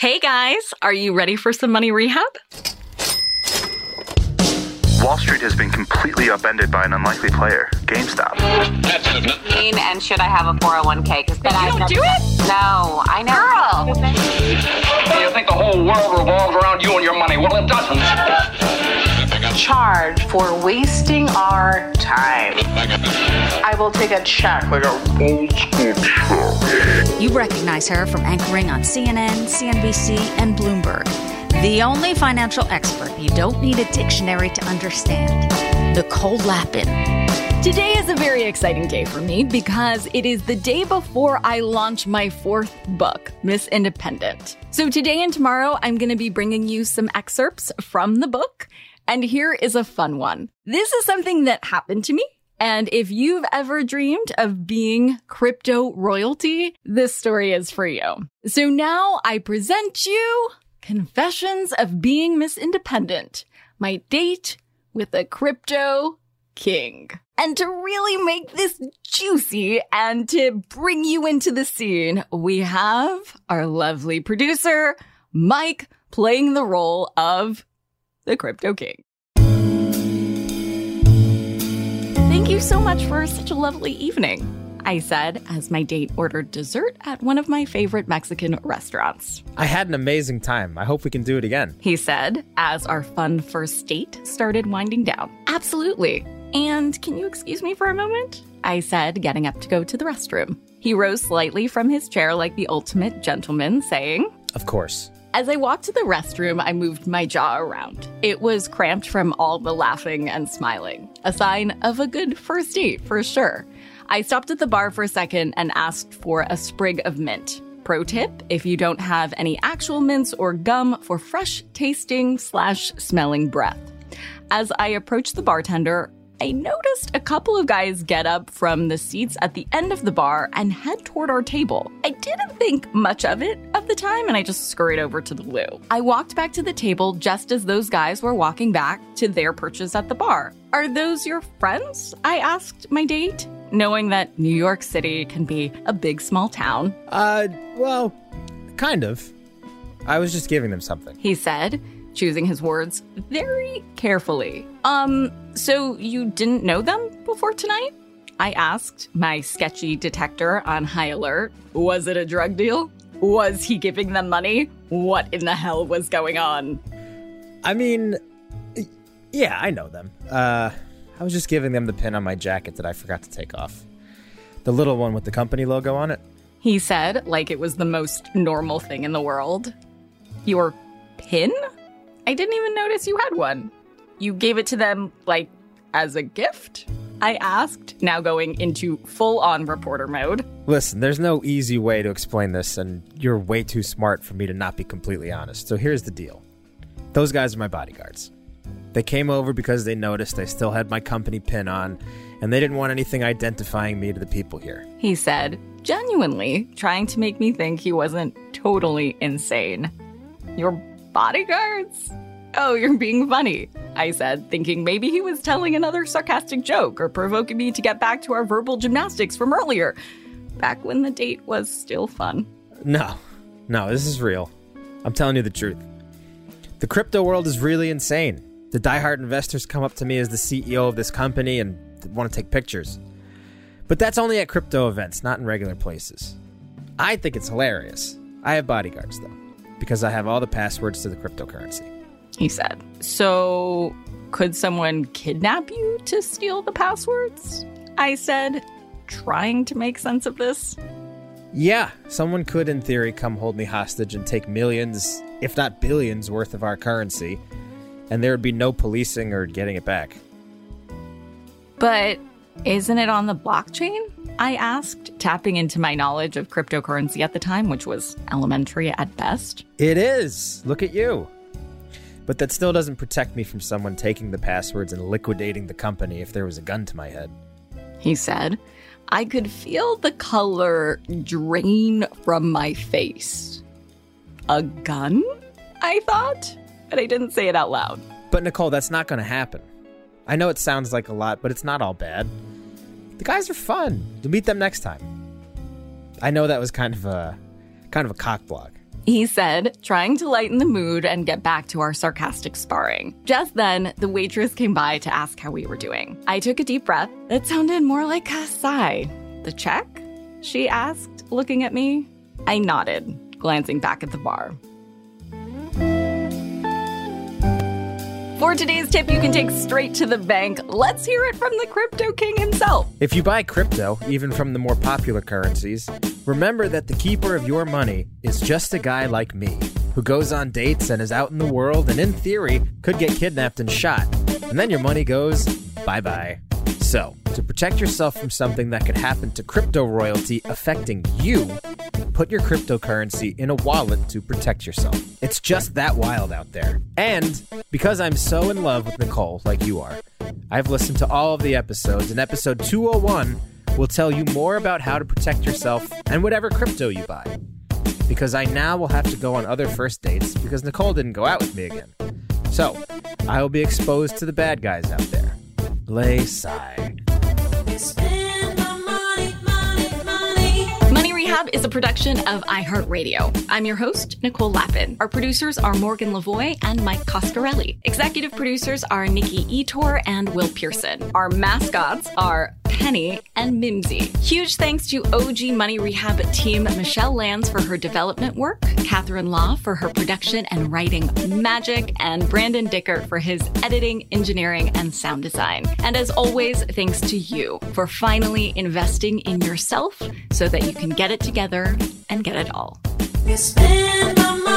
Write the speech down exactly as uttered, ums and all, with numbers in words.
Hey guys, are you ready for some money rehab? Wall Street has been completely upended by an unlikely player, GameStop. Mean, and should I have a four oh one k? Because you I don't do it? No, I know. Girl! You think the whole world revolves around you and your money? Well, it doesn't. Charge for wasting our time. I will take a check like a old school check. You recognize her from anchoring on C N N, C N B C, and Bloomberg. The only financial expert you don't need a dictionary to understand. Nicole Lapin. Today is a very exciting day for me because it is the day before I launch my fourth book, Miss Independent. So today and tomorrow, I'm going to be bringing you some excerpts from the book. And here is a fun one. This is something that happened to me. And if you've ever dreamed of being crypto royalty, this story is for you. So now I present you Confessions of Being Miss Independent, my date with a crypto king. And to really make this juicy and to bring you into the scene, we have our lovely producer, Mike, playing the role of the Crypto King. Thank you so much for such a lovely evening, I said as my date ordered dessert at one of my favorite Mexican restaurants. I had an amazing time. I hope we can do it again. He said as our fun first date started winding down. Absolutely. And can you excuse me for a moment? I said, getting up to go to the restroom. He rose slightly from his chair like the ultimate gentleman, saying, Of course. As I walked to the restroom, I moved my jaw around. It was cramped from all the laughing and smiling. A sign of a good first date, for sure. I stopped at the bar for a second and asked for a sprig of mint. Pro tip, if you don't have any actual mints or gum for fresh tasting slash smelling breath. As I approached the bartender, I noticed a couple of guys get up from the seats at the end of the bar and head toward our table. I didn't think much of it at the time, and I just scurried over to the loo. I walked back to the table just as those guys were walking back to their perches at the bar. Are those your friends? I asked my date, knowing that New York City can be a big, small town. Uh, well, kind of. I was just giving them something. He said, choosing his words very carefully. Um, so you didn't know them before tonight? I asked, my sketchy detector on high alert. Was it a drug deal? Was he giving them money? What in the hell was going on? I mean, yeah, I know them. Uh, I was just giving them the pin on my jacket that I forgot to take off. The little one with the company logo on it. He said, like it was the most normal thing in the world. Your pin? I didn't even notice you had one. You gave it to them, like, as a gift? I asked, now going into full-on reporter mode. Listen, there's no easy way to explain this, and you're way too smart for me to not be completely honest. So here's the deal. Those guys are my bodyguards. They came over because they noticed I still had my company pin on, and they didn't want anything identifying me to the people here. He said, genuinely trying to make me think he wasn't totally insane. Your bodyguards? Oh, you're being funny, I said, thinking maybe he was telling another sarcastic joke or provoking me to get back to our verbal gymnastics from earlier, back when the date was still fun. No, no, this is real. I'm telling you the truth. The crypto world is really insane. The diehard investors come up to me as the C E O of this company and want to take pictures. But that's only at crypto events, not in regular places. I think it's hilarious. I have bodyguards, though, because I have all the passwords to the cryptocurrency. He said, so could someone kidnap you to steal the passwords? I said, trying to make sense of this. Yeah, someone could, in theory, come hold me hostage and take millions, if not billions, worth of our currency, and there would be no policing or getting it back. But isn't it on the blockchain? I asked, tapping into my knowledge of cryptocurrency at the time, which was elementary at best. It is. Look at you. But that still doesn't protect me from someone taking the passwords and liquidating the company if there was a gun to my head. He said, I could feel the color drain from my face. A gun? I thought, but I didn't say it out loud. But Nicole, that's not going to happen. I know it sounds like a lot, but it's not all bad. The guys are fun. You'll meet them next time. I know that was kind of a kind of a cock block. he said, trying to lighten the mood and get back to our sarcastic sparring. Just then, the waitress came by to ask how we were doing. I took a deep breath. That sounded more like a sigh. The check? She asked, looking at me. I nodded, glancing back at the bar. For today's tip you can take straight to the bank, let's hear it from the crypto king himself. If you buy crypto, even from the more popular currencies, remember that the keeper of your money is just a guy like me, who goes on dates and is out in the world and in theory could get kidnapped and shot. And then your money goes bye-bye. So, to protect yourself from something that could happen to crypto royalty affecting you, put your cryptocurrency in a wallet to protect yourself. It's just that wild out there. And because I'm so in love with Nicole, like you are, I've listened to all of the episodes, and episode two oh one will tell you more about how to protect yourself and whatever crypto you buy. Because I now will have to go on other first dates because Nicole didn't go out with me again. So, I will be exposed to the bad guys out there. Lay sigh. Money Rehab is a production of iHeartRadio. I'm your host, Nicole Lappin. Our producers are Morgan Lavoie and Mike Coscarelli. Executive producers are Nikki Etor and Will Pearson. Our mascots are Penny and Mimsy. Huge thanks to O G Money Rehab team Michelle Lands for her development work, Catherine Law for her production and writing magic, and Brandon Dickert for his editing, engineering, and sound design. And as always, thanks to you for finally investing in yourself so that you can get it together and get it all. You spend my money.